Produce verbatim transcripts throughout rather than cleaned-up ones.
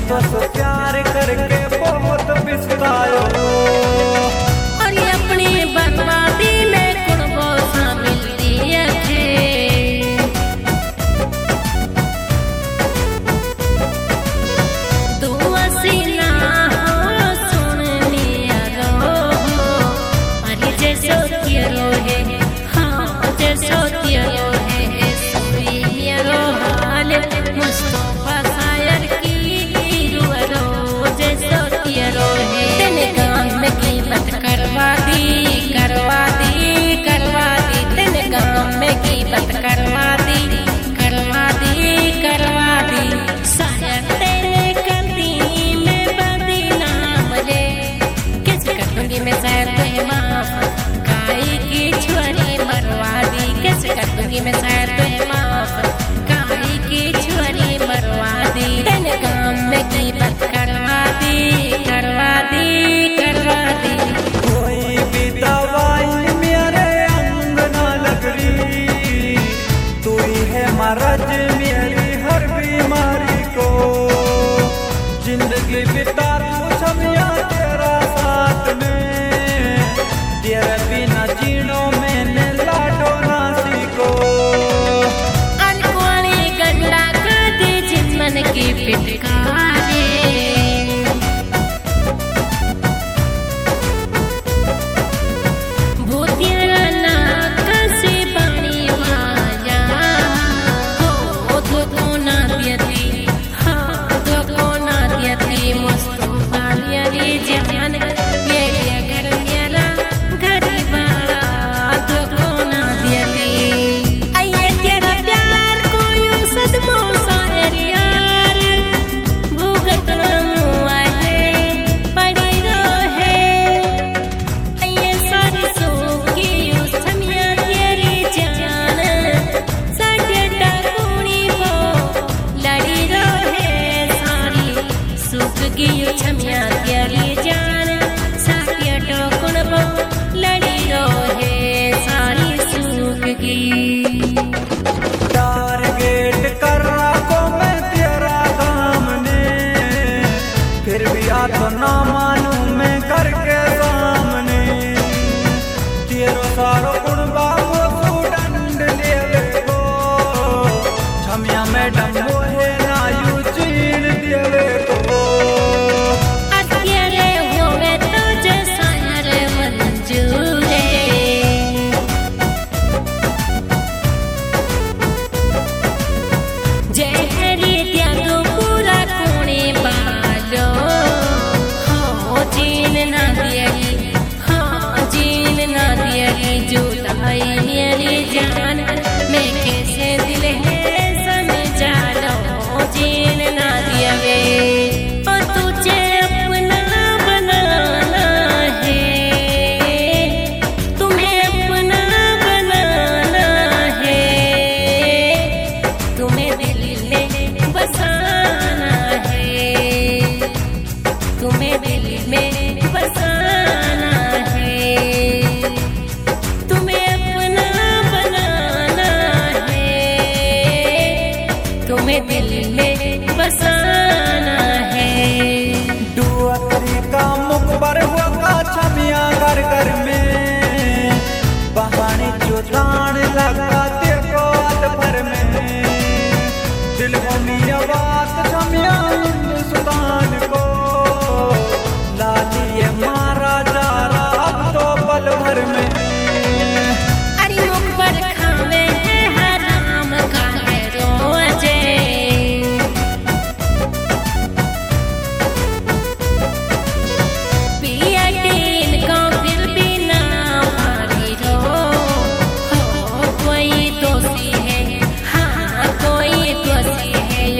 तो सो प्यार करके बहुत पिछतायो और ये अपनी बर्बादी में कुर्बो शामिल दिए थे। तू हसीना हो सुननी रो हो अरे जैसो तेरो है हाँ जैसो तेरो है सुई मेरो हाल मुस्तफा शायर की रो जैसो तेरो है। तेने गाँव में कीमत करवा दी करवा दी करवा दी तेने गाँव में कीमत करवा दी करवा दी करवा दी शायर तेरे कदी में बदनाम रे कैसे कर दूंगी मैं शायर तुझे माफ काई की छुरी मरवा दी कैसे कर दूंगी मैं शायर तुझे माफ काई की छुरी मरवा दी तेने गाँव में कीमत करवा दी करवा दी करवा दी। कोई भी दवाई मेरे अंग ना लग रही तू ही है मरज मेरी हर बीमारी को जिंदगी बिता तू छमिया तेरा साथ में तेरे बिना जीनो मैंने लाडो ना सीखो अनकोनी गंडा कर दी जिस्मन की फिटकारे भूतिया ना कसी पानी माया हो धोखो ना दियती हाँ धोखो ना दियती मुस्तफा मेरी जान ये घर मेरा घर वाला धोखो ना दियती आइए तेरा प्यार को यूं सदमों शायर यार भूगत मुआ है पड़ी रहे आइए सारी सूखी यूं छमिया तेरी जान साढ़े डाकूनी वो लड़ी रहे सारी सूख की यूं छमिया तेरी जान साढ़े डाकून वो लड़ी रहे सारी सूख की। टारगेट कर रखो मैं तेरा काम ने फिर भी आ तो ना मानू मैं करके सामने तेरो सारो कुड़बा वो डंड लेवे को छमिया मैडम वो है ना यू चीन देवे को अकेले होवे तो जैसा हर मंजूर है जहरी त्यागो पूरा कोने बालो हाँ जीन ना दियरी हाँ जीन ना दियरी जुदाई मेरी जान मैं कैसे दिल है समझा लो जीन ना दियवे और तुझे अपना बनाना है तुम्हें अपना बनाना है तुम्हें दिल में बसाना है तुम्हें दिल में बसाना है तुम्हें अपना बनाना है तुम्हें दिल में बसाना है। डुअरी का मुकबर हुआ का छमिया घर घर में बहाने जो दान लगा देखो अद भर में दिल हो मिया बात छमिया हिंदुस्तान को लाली ये मारा जा रहा अब तो पल भर में अरे मुखबर खावे है हराम का है रोजे पिया टीन को फिर भी ना मारी रो हो कोई दोषी है हाँ कोई दोषी है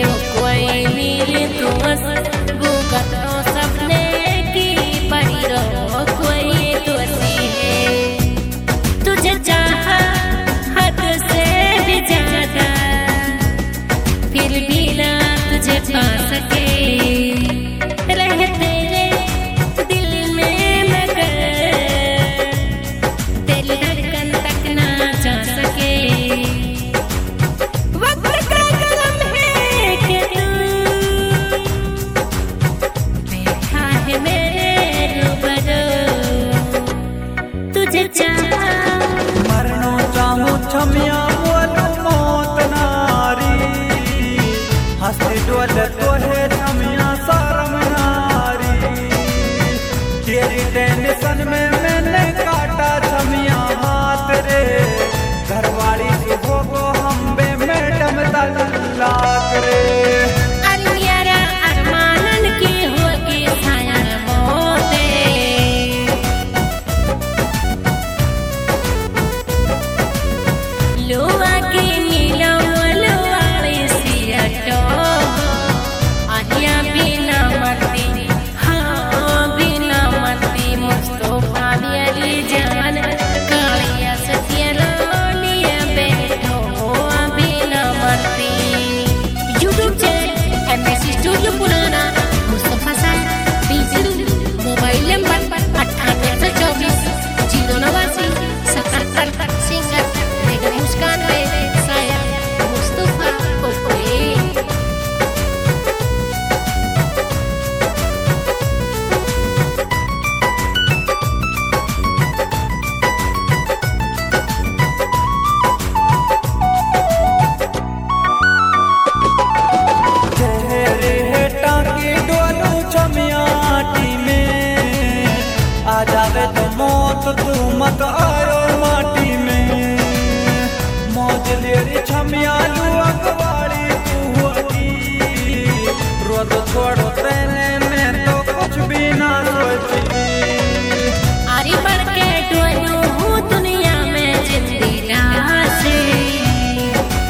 तू मत आयो माटी में मौज लेरी छमिया लू अखबारी तू होगी रोद छोड़ो तेने में तो कुछ भी ना सोची आरी बढ़ के डोलू हूँ दुनिया में जिंदगी से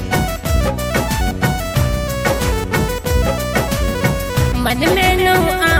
मन में नो